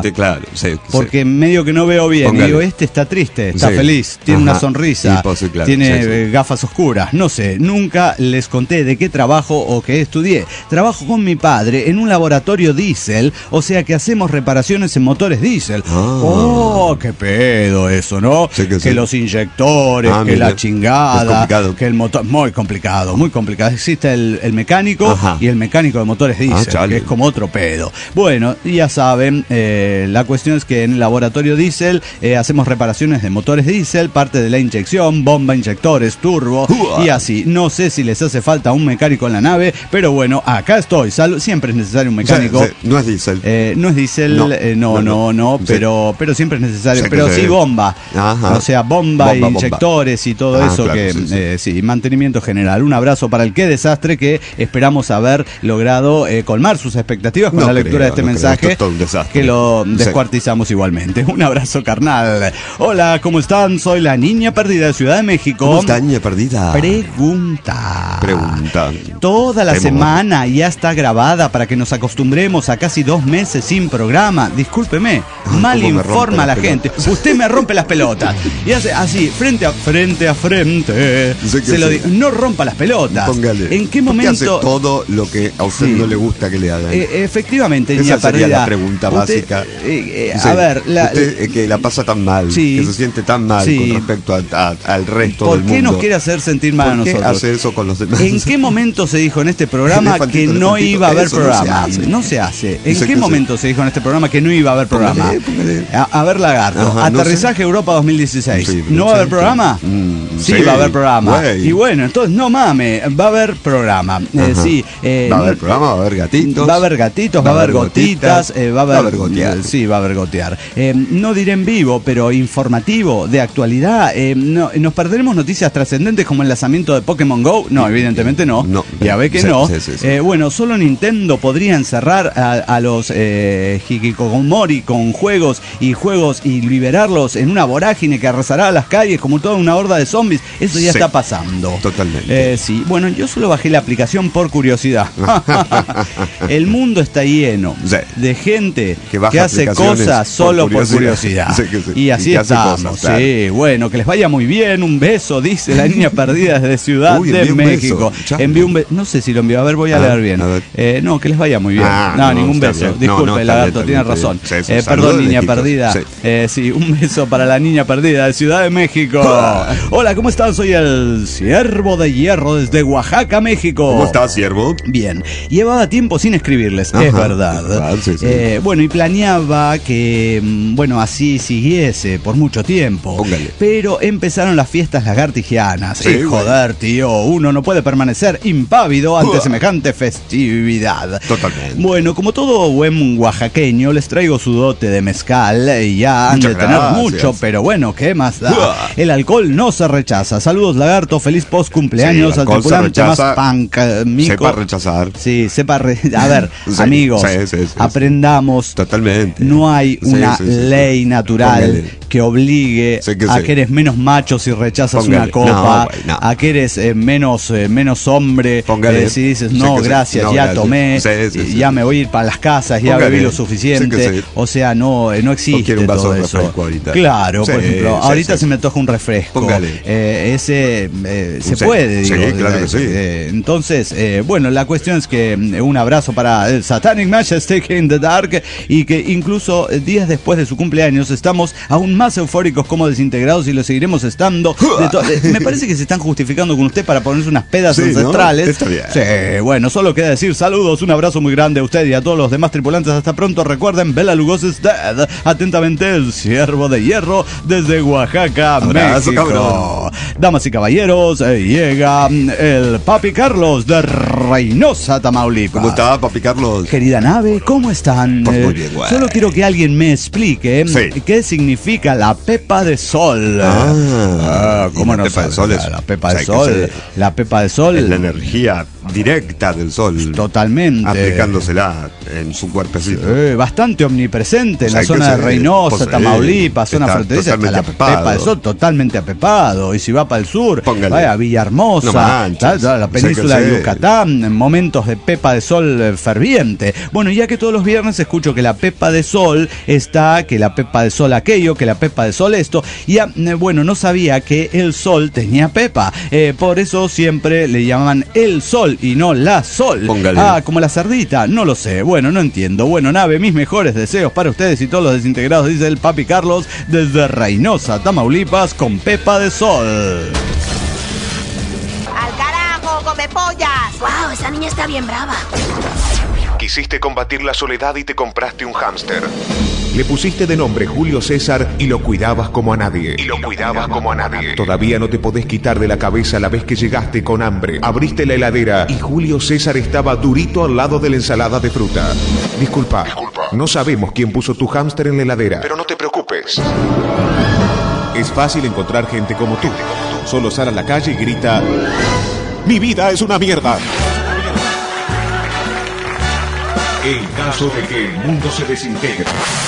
Porque medio que no veo bien. Digo, este está triste, está feliz, tiene una sonrisa, tiene gafas oscuras. No sé, nunca les conté de qué trabajo o qué estudié. Trabajo con mi padre en un laboratorio laboratorio diésel, o sea que hacemos reparaciones en motores diésel. Oh, qué pedo eso, ¿no? Sí, que sí. Los inyectores, que mira, la chingada, es complicado. que el motor, muy complicado. Existe el mecánico. Ajá. Y el mecánico de motores diésel, chale. que es como otro pedo. Bueno, ya saben, la cuestión es que en el laboratorio diésel hacemos reparaciones de motores diésel, parte de la inyección, bomba, inyectores, turbo y así. No sé si les hace falta un mecánico en la nave, pero bueno, acá estoy. Siempre es necesario un mecánico. Sí, no es diésel. No es diésel, no, Sí. pero siempre es necesario. Sí, pero sí. sí bomba. Ajá. O sea, bomba, inyectores y todo eso claro, que sí, mantenimiento general. Un abrazo para el Qué Desastre, que esperamos haber logrado colmar sus expectativas con la lectura de este mensaje, Esto es todo un desastre. que lo descuartizamos igualmente. Un abrazo, carnal. Hola, ¿cómo están? Soy la niña perdida de Ciudad de México. ¿Cómo está, niña perdida? Pregunta. Toda la Temor. semana ya está grabada para que nos acostumbremos a casi 2 meses sin programa. Discúlpeme, mal cómo me informa rompe a la las gente. Usted me rompe las pelotas. Y hace así, frente a frente. Sé que Se lo sí. digo, no rompa las pelotas. Póngale. ¿En qué ¿Por momento? hace todo lo que a usted Sí. no le gusta que le hagan? Efectivamente, Esa niña sería perdida. la pregunta Usted, básica. A Sí. ver, usted que la pasa tan mal, Sí. que se siente tan mal Sí. con respecto al resto ¿por del qué mundo. nos quiere hacer sentir mal a ¿Por qué nosotros? hace eso con los demás? ¿En qué momento se dijo en este programa que Elefantito, no iba a haber eso no se programa? hace. No se hace. ¿En Dice qué que momento se dijo en este programa que no iba a haber programa? Póngale. A ver, Lagarto. Ajá, no Aterrizaje Europa 2016. Sí, ¿No va a haber sí. programa? Sí, Sí, va a haber programa. güey. Y bueno, entonces no mames, va a haber programa. Sí. Va a haber programa, va a haber gatitos. Va a haber gatitos, va a haber gotitas, va a haber gotear. Sí, va a haber gotear. No diré en vivo, pero informativo, de actualidad. ¿Nos perderemos noticias trascendentes como el lanzamiento de Pokémon GO? No, evidentemente no. No. Ya ve que Sí, no. sí. Bueno, solo Nintendo podría encerrar a los Hikikomori con juegos y liberarlos en una vorágine que arrasará a las calles como toda una horda de zombies. Eso ya Sí. está pasando. Totalmente. Sí, bueno, yo solo bajé la aplicación por curiosidad. El mundo está lleno Sí. de gente Que baja que hace aplicaciones cosas por solo por curiosidad. curiosidad. Sí, que sí. Y así Y que hace estamos. cosas, claro. Sí, bueno, que les vaya muy bien. Un beso, dice la niña perdida desde Ciudad Uy, de envió un beso. México. Chale. Envió un beso. No sé si lo envió. A ver, voy a leer bien. A ver. No, que les vaya muy bien. Ah, no, no, ningún está beso. bien. Disculpe, No, está Lagarto, bien, tiene está bien. razón. Sí, sí, saludos Perdón, de niña lejitos. perdida. Sí, un beso para la niña perdida de Ciudad de México. Hola, ¿cómo están? Soy el Siervo de Hierro desde Oaxaca, México. ¿Cómo estás, siervo? Bien, llevaba tiempo sin escribirles, Ajá, es verdad. sí, sí. Bueno, y planeaba que, bueno, así siguiese por mucho tiempo. Póngale. Pero empezaron las fiestas lagartigianas. Sí, Y joder, tío, uno no puede permanecer impávido ante semejante festividad. Totalmente. Bueno, como todo buen oaxaqueño, les traigo su dote de mezcal y ya han Muchas de tener gracias. mucho, pero bueno, ¿qué más da? Uah. El alcohol no se rechaza. Saludos, Lagarto, feliz post cumpleaños Sí, el al alcohol se tripulante más rechaza. punk, mico. Sepa rechazar. Sí, a ver, Sí, amigos, sí, aprendamos. Totalmente. No hay Sí, una sí, sí, sí. ley natural Póngale. que obligue Sí, que a sí. que eres menos macho si rechazas Póngale. una copa, No, güey, no. a que eres menos hombre Póngale. si dices Sí, no, que sí. gracias, No, ya gracias. tomé, Sí, sí, y sí, ya sí. me voy a ir para las casas, ya Póngale. bebí lo Sí, suficiente, que sí. o sea, no existe quiere un vaso todo de eso. refresco ahorita. Claro, Sí, por ejemplo, sí, ahorita sí, se sí. me toca un refresco. Póngale. Se Sí, puede, sí, digo. claro que sí. Entonces, bueno, la cuestión es que un abrazo para el Satanic Majestic in the Dark y que incluso días después de su cumpleaños estamos aún más eufóricos como desintegrados y lo seguiremos estando. Me parece que se están justificando con usted para ponerse unas pedas Sí, ¿no? ancestrales. Está bien. Sí, bueno, solo queda decir saludos, un abrazo muy grande a usted y a todos los demás tripulantes. Hasta pronto. Recuerden, Bela Lugosi is dead. Atentamente, el Siervo de Hierro desde Oaxaca, Abrazo, México. cabrón. Damas y caballeros, llega el Papi Carlos de Reynosa, Tamaulipas. ¿Cómo está, papi Carlos? Querida nave, ¿cómo están? Pues muy bien, güey. Solo quiero que alguien me explique Sí. qué significa la pepa de sol. ¿Cómo y no la pepa de sabes? sol es- La pepa de ¿sabe qué sol. es? La pepa de sol. Es la energía directa del sol. Totalmente. Aplicándosela en su cuerpecito. Bastante omnipresente en la O sea, zona que de se- Reynosa, pues, Tamaulipas, zona está fronteriza, está totalmente la apepado. pepa de sol totalmente apepado. Y si va para el sur, Póngale. vaya a Villahermosa, No manches. la península Sí que de sí. Yucatán, momentos de pepa de sol ferviente. Bueno, ya que todos los viernes escucho que la pepa de sol está, que la pepa de sol aquello, que la pepa de sol esto, ya, bueno, no sabía que el sol tenía pepa. Por eso siempre le llaman el sol sol y no la sol. Póngale. Ah, como la cerdita, no lo sé. Bueno, no entiendo. Bueno, nave, mis mejores deseos para ustedes y todos los desintegrados, dice el Papi Carlos desde Reynosa, Tamaulipas, con pepa de sol. ¡Al carajo, come pollas! ¡Wow! Esa niña está bien brava. Quisiste combatir la soledad y te compraste un hámster. Le pusiste de nombre Julio César y lo cuidabas como a nadie. Todavía no te podés quitar de la cabeza la vez que llegaste con hambre. Abriste la heladera y Julio César estaba durito al lado de la ensalada de fruta. Disculpa, no sabemos quién puso tu hámster en la heladera. Pero no te preocupes. Es fácil encontrar gente como tú. Solo sal a la calle y grita: ¡Mi vida es una mierda! En caso de que el mundo se desintegre.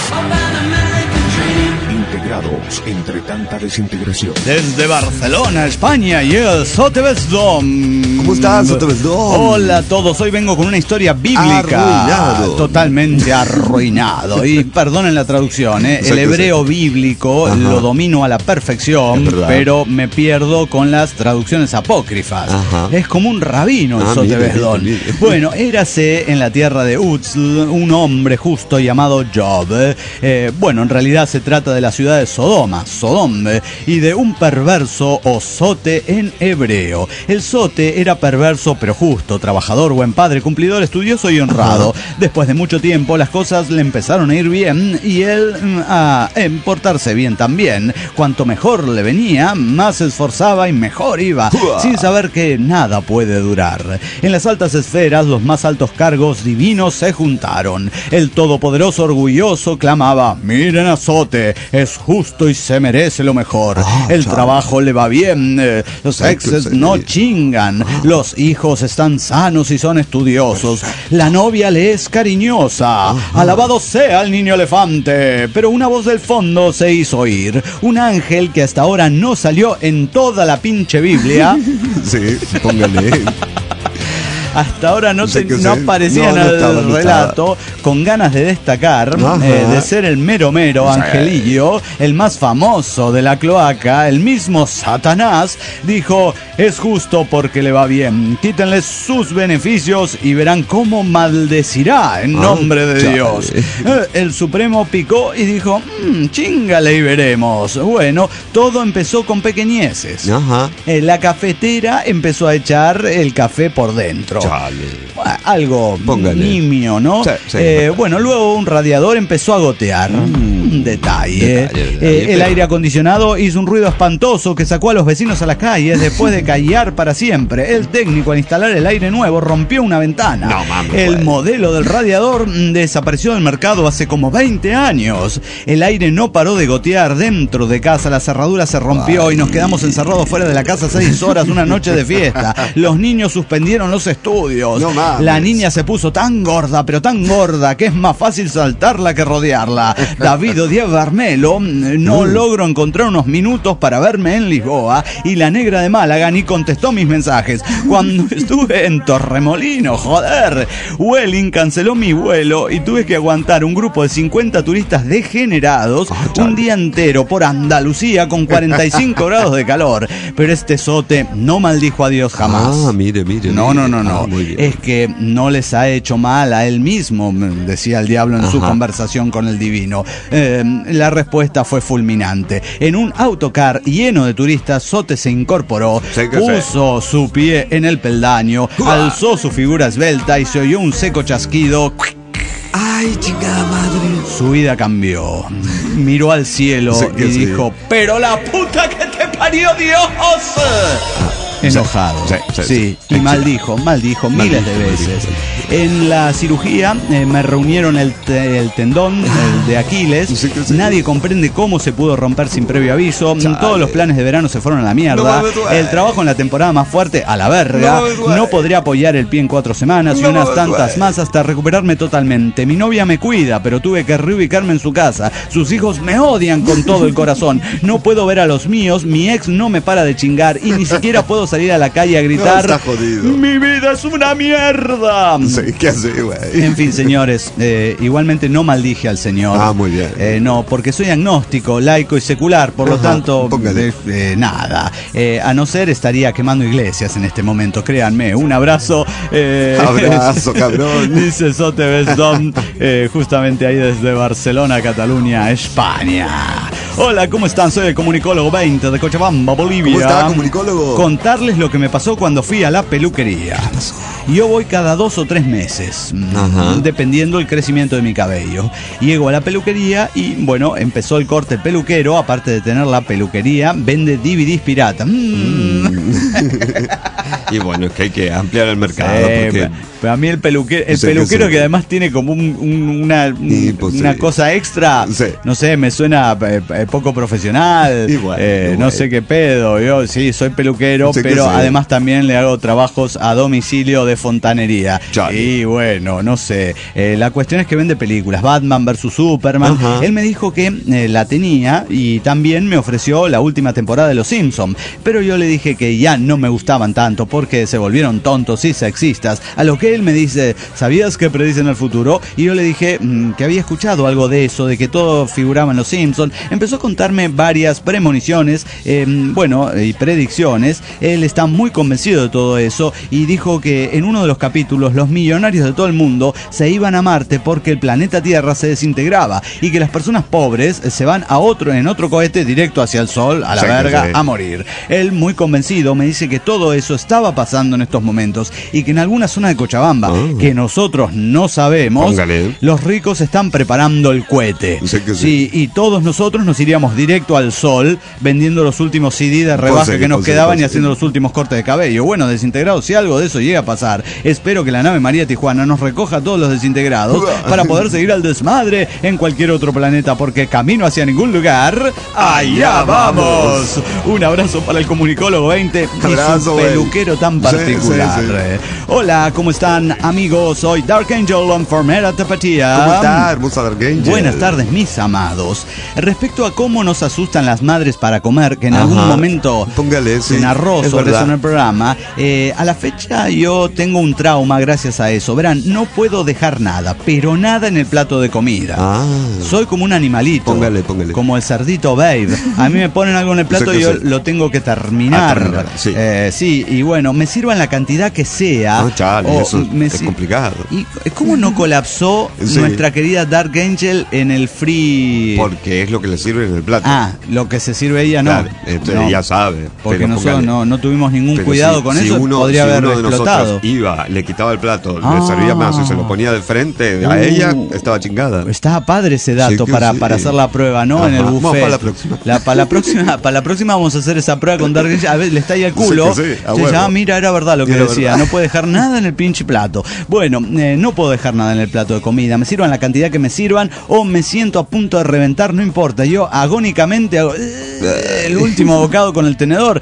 Integrados entre tanta desintegración. Desde Barcelona, España, y el Sotebesdom. ¿Cómo estás, Sotebesdom? Hola a todos, hoy vengo con una historia bíblica. Arruinado. Totalmente arruinado. Y perdonen la traducción, el hebreo bíblico lo domino a la perfección, pero me pierdo con las traducciones apócrifas. Es como un rabino el Sotebesdom. Bueno, érase en la tierra de Uz un hombre justo llamado Job. Bueno, en realidad se trata de la ciudad de Sodoma, Sodom, y de un perverso o zote en hebreo. El zote era perverso pero justo, trabajador, buen padre, cumplidor, estudioso y honrado. Después de mucho tiempo las cosas le empezaron a ir bien y él a portarse bien también. Cuanto mejor le venía, más se esforzaba y mejor iba, sin saber que nada puede durar. En las altas esferas, los más altos cargos divinos se juntaron. El todopoderoso orgulloso clamaba: miren a Zote, es justo y se merece lo mejor. El trabajo le va bien, los exes no chingan, los hijos están sanos y son estudiosos, la novia le es cariñosa, alabado sea el niño elefante. Pero una voz del fondo se hizo oír, un ángel que hasta ahora no salió en toda la pinche Biblia. Sí, póngale. Hasta ahora no aparecía en el relato, con ganas de destacar, de ser el mero angelillo, el más famoso de la cloaca, el mismo Satanás, dijo: es justo porque le va bien, quítenle sus beneficios y verán cómo maldecirá en nombre de Dios. El Supremo picó y dijo: chingale y veremos. Bueno, todo empezó con pequeñeces. La cafetera empezó a echar el café por dentro. Algo nimio, ¿no? Bueno, luego un radiador empezó a gotear. Un detalle. El aire acondicionado hizo un ruido espantoso que sacó a los vecinos a las calles después de callar para siempre. El técnico, al instalar el aire nuevo, rompió una ventana. El modelo del radiador desapareció del mercado hace como 20 años. El aire no paró de gotear dentro de casa. La cerradura se rompió y nos quedamos encerrados fuera de la casa 6 horas una noche de fiesta. Los niños suspendieron los estudios. La niña se puso tan gorda, pero tan gorda, que es más fácil saltarla que rodearla. David Odier Barmelo: no logro encontrar unos minutos para verme en Lisboa, y la negra de Málaga ni contestó mis mensajes. Cuando estuve en Torremolinos, joder, Welling canceló mi vuelo y tuve que aguantar un grupo de 50 turistas degenerados un día entero por Andalucía con 45 grados de calor. Pero este zote no maldijo a Dios jamás. Mire. No. Es que no les ha hecho mal a él mismo, decía el diablo en su conversación con el divino. La respuesta fue fulminante. En un autocar lleno de turistas, Zote se incorporó, puso su pie en el peldaño, alzó su figura esbelta y se oyó un seco chasquido. ¡Ay, chingada madre! Su vida cambió. Miró al cielo y dijo: ¡pero la puta que te parió, Dios! Enojado. Y maldijo miles de veces. En la cirugía me reunieron el tendón, el de Aquiles. Nadie comprende cómo se pudo romper sin previo aviso. Todos los planes de verano se fueron a la mierda. El trabajo en la temporada más fuerte, a la verga. No podré apoyar el pie en 4 semanas y unas tantas más hasta recuperarme totalmente. Mi novia me cuida, pero tuve que reubicarme en su casa. Sus hijos me odian con todo el corazón. No puedo ver a los míos. Mi ex no me para de chingar y ni siquiera puedo salir a la calle a gritar: ¡mi vida es una mierda! ¿Qué hace, güey? En fin, señores, igualmente no maldije al Señor. Ah, muy bien. No, porque soy agnóstico, laico y secular, por lo tanto, nada. A no ser, estaría quemando iglesias en este momento, créanme. Un abrazo. Abrazo, cabrón. Dice Sote Besdom, justamente ahí desde Barcelona, Cataluña, España. Hola, ¿cómo están? Soy el comunicólogo 20 de Cochabamba, Bolivia. ¿Cómo está, comunicólogo? Contarles lo que me pasó cuando fui a la peluquería. Yo voy cada 2 o 3 meses, dependiendo del crecimiento de mi cabello. Llego a la peluquería y, bueno, empezó el corte. El peluquero, aparte de tener la peluquería, vende DVDs pirata. Y bueno, es que hay que ampliar el mercado. Porque... Pero a mí el peluquero que además tiene como una cosa extra, no sé, me suena poco profesional, no sé qué pedo. Yo sí, soy peluquero, pero además también le hago trabajos a domicilio de fontanería. Y bueno, no sé, la cuestión es que vende películas, Batman vs Superman. Él me dijo que la tenía y también me ofreció la última temporada de Los Simpsons, pero yo le dije que ya no me gustaban tanto porque se volvieron tontos y sexistas, a lo que él me dice, ¿sabías que predicen el futuro? Y yo le dije que había escuchado algo de eso, de que todo figuraba en Los Simpsons. Empezó a contarme varias premoniciones, y predicciones. Él está muy convencido de todo eso y dijo que en uno de los capítulos los millonarios de todo el mundo se iban a Marte porque el planeta Tierra se desintegraba y que las personas pobres se van en otro cohete directo hacia el Sol, a la verga, a morir. Él, muy convencido, me dice que todo eso estaba pasando en estos momentos y que en alguna zona de Cochabamba, que nosotros no sabemos, los ricos están preparando el cohete. Sí, y todos nosotros nos iríamos directo al Sol vendiendo los últimos CD de rebaja que nos quedaban y haciendo los últimos cortes de cabello. Bueno, desintegrados, si algo de eso llega a pasar, espero que la nave María Tijuana nos recoja a todos los desintegrados para poder seguir al desmadre en cualquier otro planeta, porque camino hacia ningún lugar, allá vamos. Un abrazo para el comunicólogo 20 y su peluquero tan particular. Hola, ¿cómo están, amigos? Soy Dark Angel Onformera Tapatía. ¿Cómo está, hermosa Dark Angel? Buenas tardes, mis amados. Respecto a cómo nos asustan las madres para comer, que en algún momento se narró sobre eso en el programa, a la fecha yo tengo un trauma gracias a eso. Verán, no puedo dejar nada, pero nada en el plato de comida. Soy como un animalito. Póngale. Como el cerdito Babe. A mí me ponen algo en el plato y yo lo tengo que terminar. Sí, y bueno, me sirvan la cantidad que sea. Eso es complicado. ¿Y cómo no colapsó nuestra querida Dark Angel en el free? Porque es lo que le sirve en el plato. Lo que se sirve ella no. Ella sabe. Porque nosotros no tuvimos ningún cuidado con eso. Podría haber explotado. Le quitaba el plato, le servía más y se lo ponía de frente a ella, estaba chingada. Estaba padre ese dato para hacer la prueba, ¿no? En el buffet. Vamos para la próxima. Para la próxima vamos a hacer esa prueba con Dark Angel. A ver, le está ahí al culo. Mira, era verdad lo que decía. No puede dejar nada en el pinche plato. Bueno, no puedo dejar nada en el plato de comida. Me sirvan la cantidad que me sirvan o me siento a punto de reventar, no importa. Yo agónicamente hago el último bocado con el tenedor.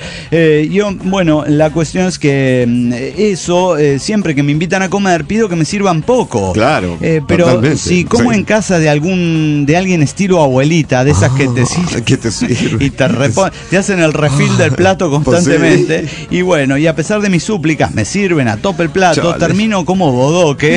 La cuestión es que eso, siempre que me invitan a comer, pido que me sirvan poco. Claro. Pero si como en casa de alguien estilo abuelita, de esas que te sirven y te hacen el refill del plato constantemente. Y bueno, y a pesar de mis súplicas, me sirven a tope el plato, termino como bodoque.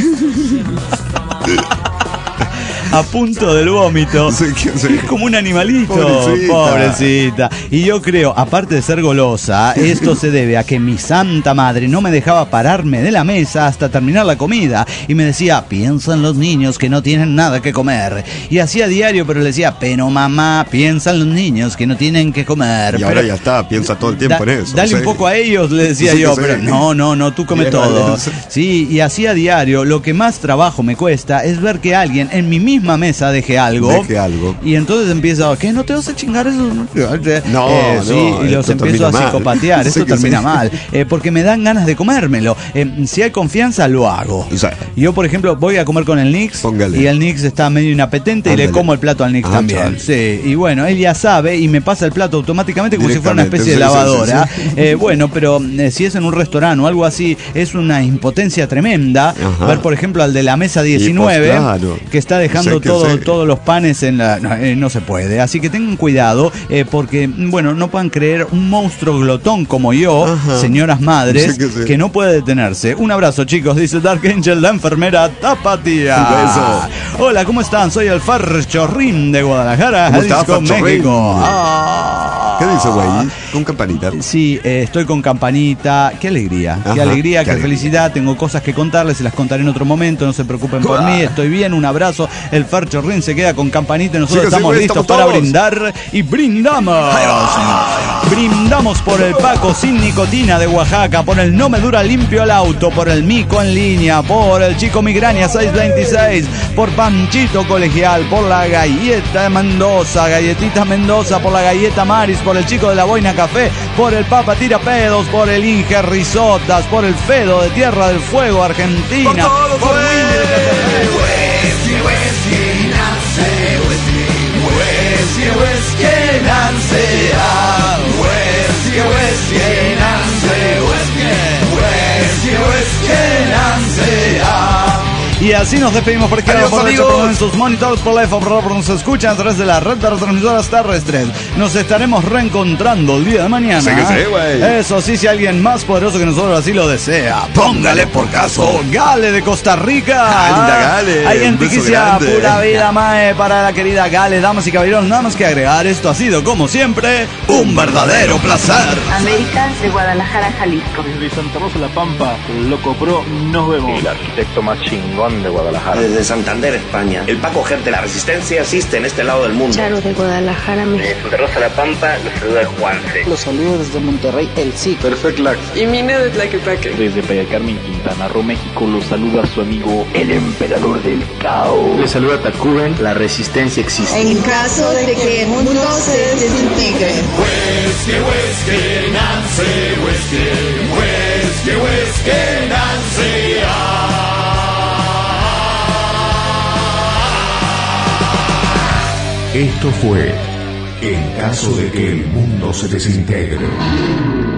A punto del vómito. Es como un animalito. Pobrecita. Y yo creo, aparte de ser golosa, esto se debe a que mi santa madre no me dejaba pararme de la mesa hasta terminar la comida. Y me decía, piensa en los niños que no tienen nada que comer. Y hacía diario, pero le decía, pero mamá, piensa en los niños que no tienen que comer. Y ahora ya está, piensa todo el tiempo en eso. Dale un poco a ellos, le decía yo. Pero no, tú come todo. Sí, y hacía diario. Lo que más trabajo me cuesta es ver que alguien en mi misma mesa deje algo. Y entonces empiezo, ¿qué? ¿No te vas a chingar eso? Y los empiezo a psicopatear. Esto termina mal. Porque me dan ganas de comérmelo. Si hay confianza, lo hago. Yo, por ejemplo, voy a comer con el Nix. Y el Nix está medio inapetente y le como el plato al Nix también. Sí, y bueno, él ya sabe y me pasa el plato automáticamente como si fuera una especie de lavadora. Bueno, pero si es en un restaurante o algo así, es una impotencia tremenda. Ver, por ejemplo, al de la mesa 19, que está dejando metiendo todos los panes en la... No se puede. Así que tengan cuidado porque, bueno, no puedan creer un monstruo glotón como yo, señoras madres, que no puede detenerse. Un abrazo, chicos, dice Dark Angel, la enfermera Tapatía. Un beso. Hola, ¿cómo están? Soy el Farchorrín de Guadalajara, Jalisco, México. ¿Qué dice, güey? ¿Con campanita? Sí, estoy con campanita. Qué alegría, qué alegría, qué felicidad. Tengo cosas que contarles, se las contaré en otro momento. No se preocupen por mí, estoy bien. Un abrazo. El Farchorrín se queda con campanita y nosotros estamos listos para brindar. Y brindamos. Brindamos por el Paco sin nicotina de Oaxaca, por el No Me Dura Limpio el Auto, por el Mico en línea, por el Chico Migraña 626, por Panchito Colegial, por la Galleta de Mendoza, Galletita Mendoza, por la Galleta Maris, por el Chico de la Boina Café, por el Papa Tira Pedos, por el Inge Risotas, por el Fedo de Tierra del Fuego, Argentina, por Y así nos despedimos por aquí. Adiós, por en sus monitores, por la por nos escuchan a través de la red de retransmisoras terrestres. Nos estaremos reencontrando el día de mañana. Sí que sí, güey. Eso sí, si alguien más poderoso que nosotros así lo desea, póngale por caso. Gale de Costa Rica. Linda Gale. Ahí en Tiquicia, pura vida, mae, para la querida Gale. Damas y caballeros, nada más que agregar. Esto ha sido, como siempre, un verdadero placer. América de Guadalajara, Jalisco. Desde Santa Rosa La Pampa, el Loco Pro, nos vemos. El arquitecto más chingón de Guadalajara. Desde Santander, España. El Paco Ger de la Resistencia asiste en este lado del mundo. Charo de Guadalajara, México. De Santa Rosa La Pampa, los saluda el Juanse. Los saludos desde Monterrey, el sí. Perfect Lax. Y Mine de Tlaquepaque. Desde Playa del Carmen, Quintana Roo, México, los saluda su amigo el Emperador del Caos. Les saluda Tacuben, la Resistencia existe. En caso de que el mundo se desintegre. Huesque, Nancy, Huesque, Nancy. Esto fue En caso de que el mundo se desintegre.